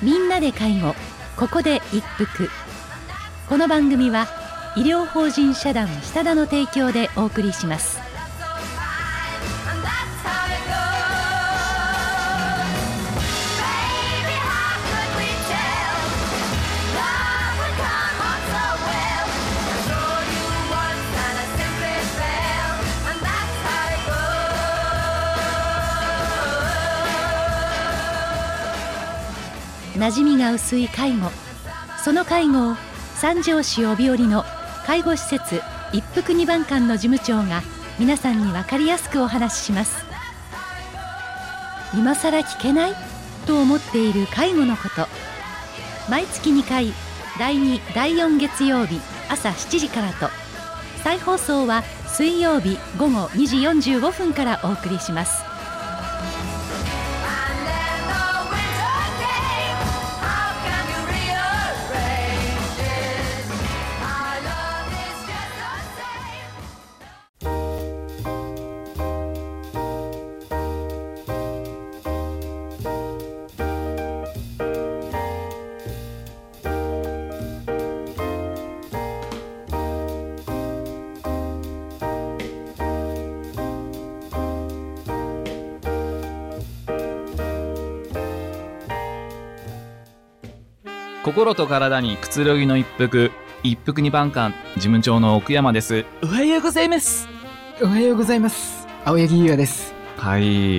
みんなで介護、ここで一服。この番組は医療法人社団下田の提供でお送りします。馴染みが薄い介護、その介護を三条市帯織の介護施設一服二番館の事務長が皆さんに分かりやすくお話しします。今さら聞けないと思っている介護のこと、毎月2回第2、第4月曜日朝7時からと、再放送は水曜日午後2時45分からお送りします。 心と体にくつろぎの一服、一服二番館、事務長の奥山です。おはようございます。 おはようございます。青柳優也です。 はい、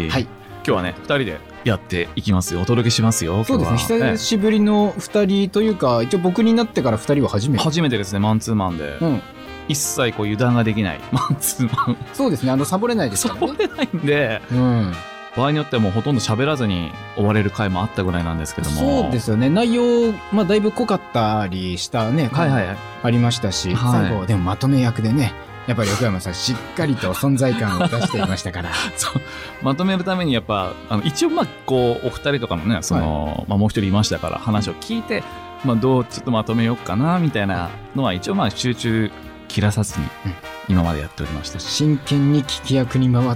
はい、 今日はね2人でやっていきますよ。お届けしますよ。 そうですね、久しぶりの2人というか、一応僕になってから2人は初めてですね。マンツーマンで、一切こう油断ができないマンツーマン。 そうですね、サボれないですからね。 サボれないんで、場合によってはもうほとんど喋らずに終われる回もあったぐらいなんですけども。 そうですよね、内容、だいぶ濃かったりしたね、ありましたし、最後でもまとめ役でね、やっぱり奥山さんしっかりと存在感を出していましたからそうまとめるためにやっぱ一応こうお二人とかもね、もう一人いましたから話を聞いて、どうちょっとまとめようかなみたいなのは一応集中切らさずに今までやっておりました。 真剣に聞き役に回って、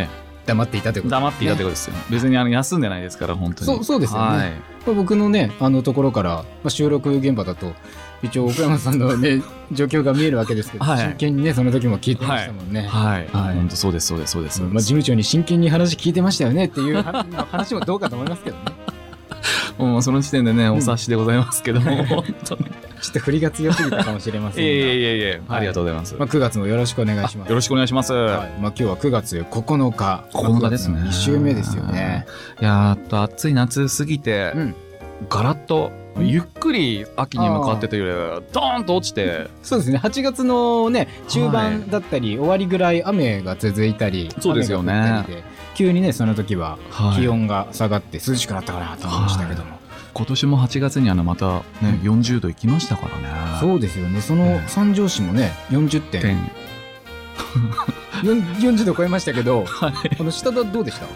黙っていたということですね。 黙っていたということですよ。別に休んでないですから本当に。 そうですよね。僕のねところから、収録現場だと一応奥山さんのね状況が見えるわけですけど、真剣にねその時も聞いてましたもんね。 本当そうです。事務長に真剣に話聞いてましたよねっていう話もどうかと思いますけどね。 もうその時点でねお察しでございますけども、本当にちょっと振りが強すぎたかもしれませんが。 ありがとうございます。 9月もよろしくお願いします。 よろしくお願いします。 今日は9月9日。 9日ですね。 2週目ですよね。 やっと暑い夏過ぎて、ガラッとゆっくり秋に向かってというよりドーンと落ちて。 そうですね、8月のね中盤だったり終わりぐらい雨が続いたり、 そうですよね。 急にねその時は気温が下がって涼しくなったかなと思いましたけども、 今年も8月にまたね40度いきましたからね。 そうですよね。その三条市もね40度超えましたけど、下田どうでした？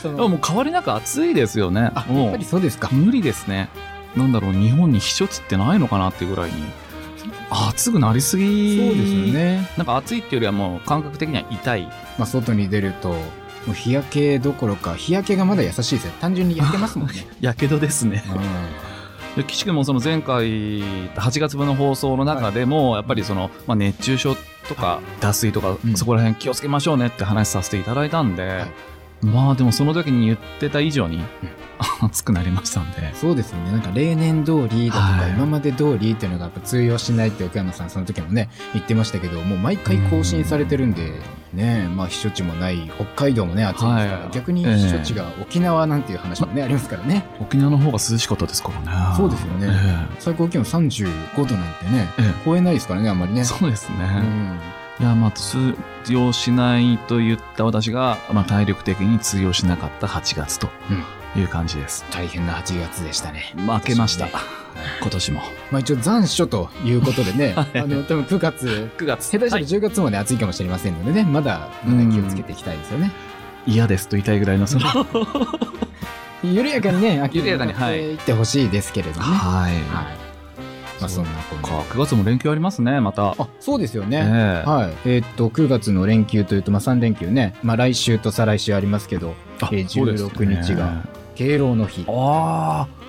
もう変わりなく暑いですよね。 やっぱりそうですか。 無理ですね。なんだろう、日本に避暑地ってないのかなっていうぐらいに暑くなりすぎ。 そうですよね。 暑いっていうよりはもう感覚的には痛い。 外に出るともう日焼けどころか、日焼けがまだ優しいですよ。単純に焼けますもんね。 やけどですね。岸君もその前回8月分の放送の中でもやっぱり熱中症とか脱水とかそこら辺気をつけましょうねって話させていただいたんで、でもその時に言ってた以上に暑くなりましたんで。 そうですよね。例年通りだとか今まで通りっていうのがやっぱ通用しないって奥山さんその時もね言ってましたけど、もう毎回更新されてるんでね、避暑地もない北海道もね暑いですから、逆に避暑地が沖縄なんていう話もねありますからね。 沖縄の方が涼しかったですからね。 そうですよね。最高気温35度なんてね超えないですからね、あんまりね。 そうですね。通用しないと言った私が、体力的に通用しなかった8月という感じです。 大変な8月でしたね。 負けました、今年も。 一応残暑ということでね、多分9月下手したら10月もね暑いかもしれませんのでね、まだ気をつけていきたいですよね。 嫌ですと言いたいぐらいの緩やかにね秋に向かっていってほしいですけれどね。そんな 9月も連休ありますね、また。 そうですよね。9月の連休というと3連休ね、来週と再来週ありますけど、16日が敬老の日。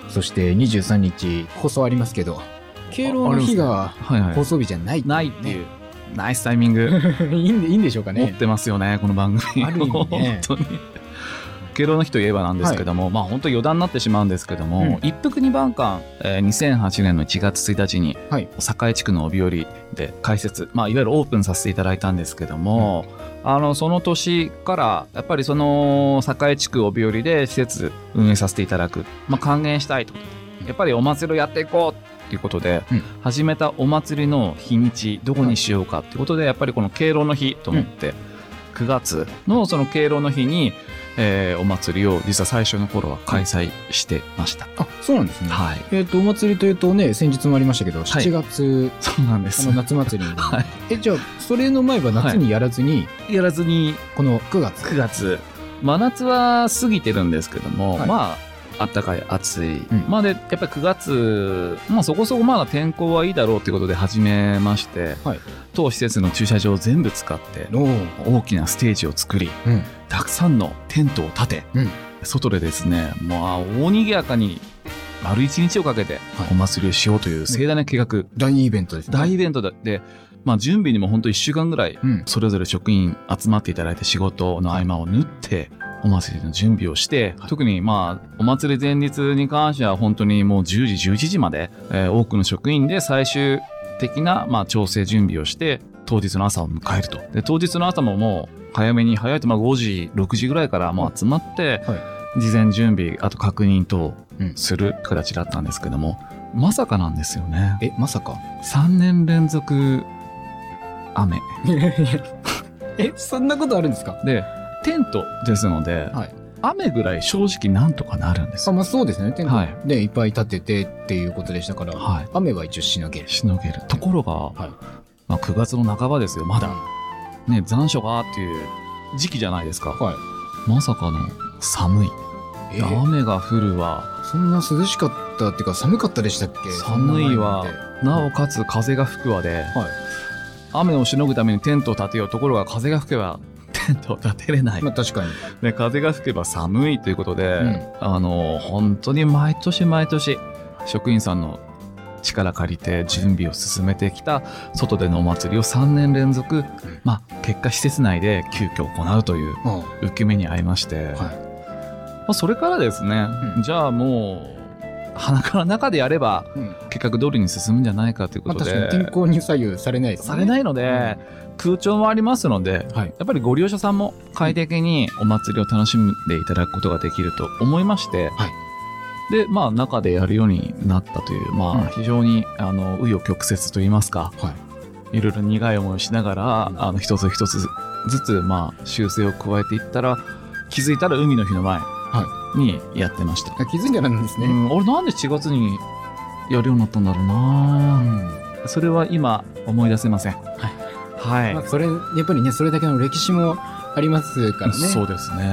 そして23日放送ありますけど、敬老の日が放送日じゃない、 ないっていうナイスタイミングいいんでしょうかね。 持ってますよねこの番組。 ある意味ね本当に敬老の日といえばなんですけども、まあ本当余談になってしまうんですけども、一服二番館、2008年の1月1日に栄地区の帯織で開設、まあいわゆるオープンさせていただいたんですけども、その年からやっぱりその栄地区帯織で施設運営させていただく、まあ還元したいと、やっぱりお祭りをやっていこうということで、始めたお祭りの日にちどこにしようかということで、やっぱりこの敬老の日と思って、9月のその敬老の日にお祭りを実は最初の頃は開催してました。 あ、そうなんですね。 はい。 お祭りというとね、先日もありましたけど、7月、 そうなんです。 夏祭りに。じゃあ、それの前は夏にやらずに、この9月。 真夏は過ぎてるんですけども、まあ、暖かい、暑い。まあで、やっぱり9月、まあそこそこまだ天候はいいだろうということで始めまして、当施設の駐車場を全部使って、大きなステージを作り、たくさんのテントを立て、外でですね、もう大賑やかに丸一日をかけてお祭りをしようという盛大な計画。 大イベントですね。 大イベントで、まあ準備にも本当1週間ぐらい、それぞれ職員集まっていただいて仕事の合間を縫って、お祭りの準備をして、特にまあお祭り前日に関しては本当にもう10時11時まで、多くの職員で最終的なまあ調整準備をして当日の朝を迎えると。で当日の朝ももう早いとまあ5時6時ぐらいからもう集まって、事前準備あと確認等する形だったんですけども、まさかなんですよね。 まさか 3年連続雨そんなことあるんですか。 でテントですので、雨ぐらい正直なんとかなるんですよ。 まあそうですね。テントでいっぱい立ててっていうことでしたから、雨は一応しのげる。 ところが、まあ9月の半ばですよ。まだね残暑がっていう時期じゃないですか。まさかの寒い。雨が降るわ。 そんな涼しかったっていうか寒かったでしたっけ。 寒いわ。なおかつ風が吹くわで、雨をしのぐためにテントを立てよう。ところが風が吹けばテントを立てれない。 まあ確かに。 で風が吹けば寒いということで、本当に毎年職員さんの力借りて準備を進めてきた外でのお祭りを3年連続、まあ結果施設内で急遽行うという受け身に遭いまして、それからですね、じゃあもう鼻から中でやれば計画通りに進むんじゃないかということで、 確かに天候に左右されないですね。 されないので、空調もありますので、やっぱりご利用者さんも快適にお祭りを楽しんでいただくことができると思いまして、でまあ中でやるようになったという、まあ非常に紆余曲折といいますか、いろいろ苦い思いをしながら一つ一つずつまあ修正を加えていったら、気づいたら海の日の前にやってました。 気づいたらなんですね。 俺なんで4月にやるようになったんだろうな、それは今思い出せません。 それやっぱりね、それだけの歴史もありますからね。 そうですね。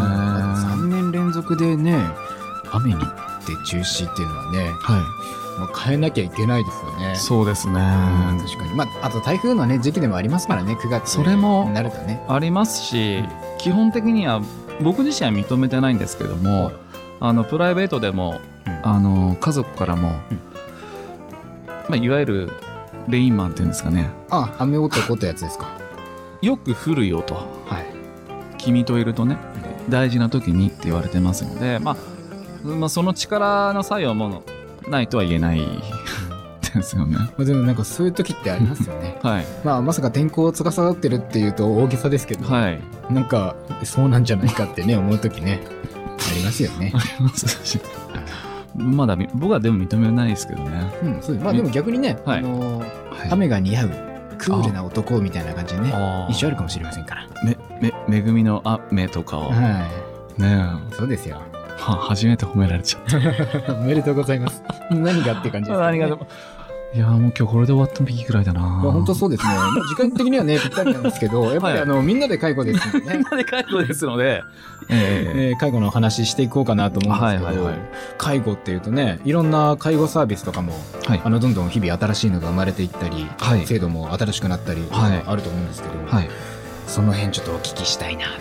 3年連続でね、雨にって中止っていうのはね、もう変えなきゃいけないですよね。 そうですね。 確かに。まああと台風のね時期でもありますからね、9月それもなるとねありますし、基本的には僕自身は認めてないんですけども、プライベートでも、家族からも、まあいわゆるレインマンっていうんですかね。 雨男ってやつですか。 よく降るよと、君といるとね、大事な時にって言われてますので、まあその力の作用もないとは言えないですよね。 でもなんかそういう時ってありますよね。まあまさか天候を司ってるっていうと大げさですけど、なんかそうなんじゃないかってね思う時ねありますよね。 ありますし、まだ僕はでも認めないですけどね。 そうです。まあでも逆にね、雨が似合うクールな男みたいな感じでね、一緒あるかもしれませんから。 恵みの雨とかを、 そうですよ。 初めて褒められちゃった。 おめでとうございます。何がって感じですね。 いやもう今日これで終わってもいいぐらいだな。 本当そうですね。時間的にはねぴったりなんですけど、やっぱりみんなで介護ですのでね。 みんなで介護ですので、 介護の話していこうかなと思うんですけど、介護っていうとね、いろんな介護サービスとかもどんどん日々新しいのが生まれていったり、制度も新しくなったりあると思うんですけど、その辺ちょっとお聞きしたいなと。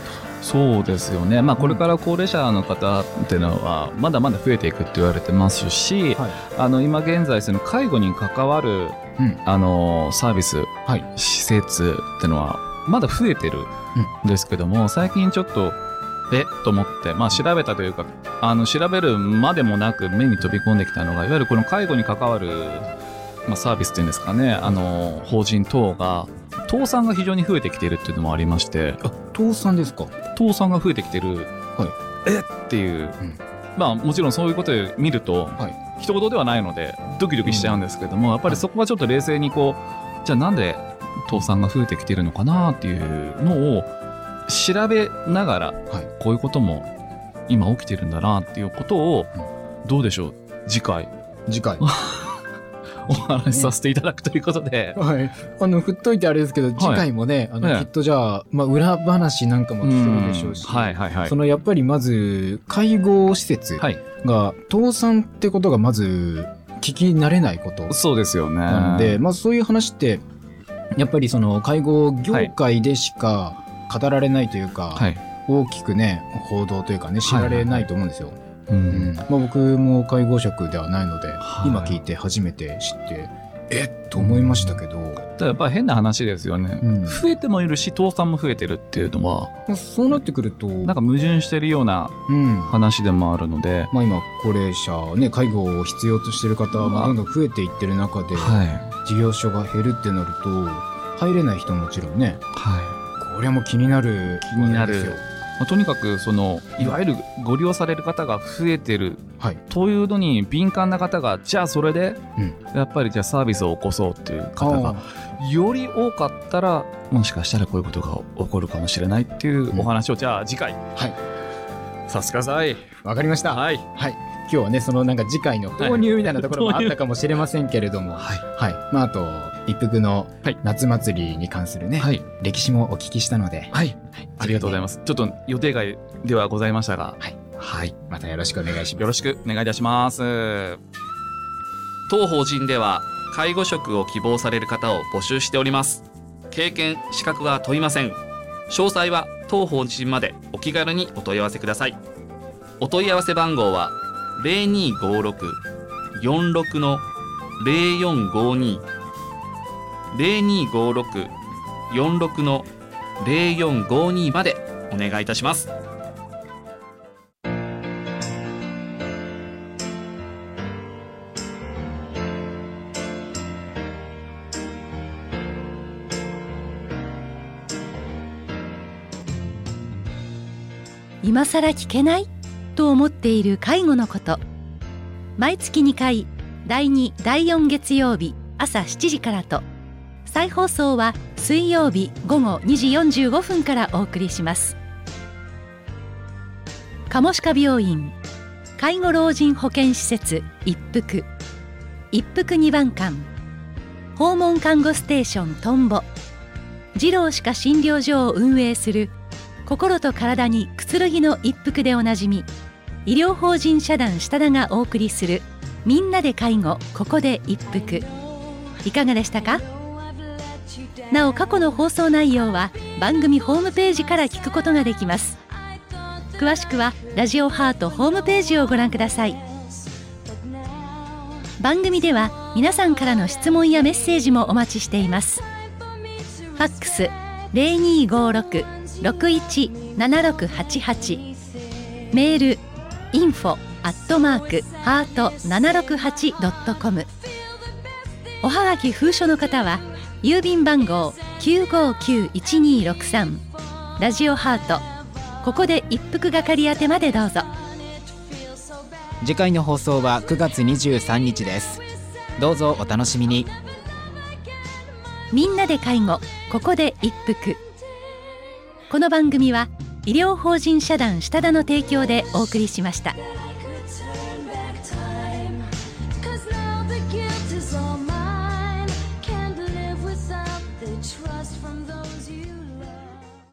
そうですよね、これから高齢者の方っていうのはまだまだ増えていくって言われてますし、今現在その介護に関わる、サービス、施設っていうのはまだ増えてるんですけども、最近ちょっとと思って、調べたというか調べるまでもなく目に飛び込んできたのが、いわゆるこの介護に関わる、サービスっていうんですかね、法人等が倒産が非常に増えてきているっていうのもありまして。 倒産ですか？ 倒産が増えてきてる、っていう、もちろんそういうことを見ると、一言ではないのでドキドキしちゃうんですけども、やっぱりそこはちょっと冷静にじゃあなんで倒産が増えてきてるのかなっていうのを調べながら、こういうことも今起きてるんだなっていうことを、どうでしょう、次回お話しさせていただくということで、 振っといてあれですけど、次回もね、きっとじゃあ、裏話なんかも聞けるでしょうし、そのやっぱりまず介護施設が倒産ってことがまず聞き慣れないことそうですよね。 なんで、そういう話ってやっぱりその介護業界でしか語られないというか、大きくね報道というかね知られないと思うんですよ。僕も介護職ではないので、今聞いて初めて知ってと思いましたけど、 やっぱり変な話ですよね、増えてもいるし倒産も増えてるっていうのは、 そうなってくるとなんか矛盾してるような話でもあるので、 今高齢者ね介護を必要としてる方はどんどん増えていってる中で、事業所が減るってなると入れない人ももちろんね、これはもう気になるですよ。 とにかくいわゆるご利用される方が増えてる、というのに敏感な方が、じゃあそれで、やっぱりじゃあサービスを起こそうっていう方がより多かったら、もしかしたらこういうことが起こるかもしれないっていうお話を、じゃあ次回、させてください。 わかりました。今日はねなんか次回の投入みたいなところもあったかもしれませんけれども、あと一服の夏祭りに関するね、歴史もお聞きしたので、 ありがとうございます。ちょっと予定外ではございましたが、 またよろしくお願いします。 よろしくお願いいたします。 当法人では介護職を希望される方を募集しております。経験・資格は問いません。詳細は当法人までお気軽にお問い合わせください。お問い合わせ番号は 0256-46-0452 0256-46-0452 までお願いいたします。 今さら聞けないと思っている介護のこと、毎月2回第2、第4月曜日朝7時からと、再放送は水曜日午後2時45分からお送りします。カモシカ病院介護老人保健施設一服2番館、訪問看護ステーショントンボ、二郎歯科診療所を運営する心と体にくつろぎの一服でおなじみ、医療法人社団下田がお送りするみんなで介護ここで一服、いかがでしたか？なお過去の放送内容は番組ホームページから聞くことができます。詳しくはラジオハートホームページをご覧ください。番組では皆さんからの質問やメッセージもお待ちしています。ファックス 0256-617688、メール info@heart768.com、 おはがき封書の方は郵便番号 959-1263 ラジオハートここで一服係宛てまでどうぞ。 次回の放送は9月23日です。どうぞお楽しみに。 みんなで介護ここで一服、この番組は医療法人社団下田の提供でお送りしました。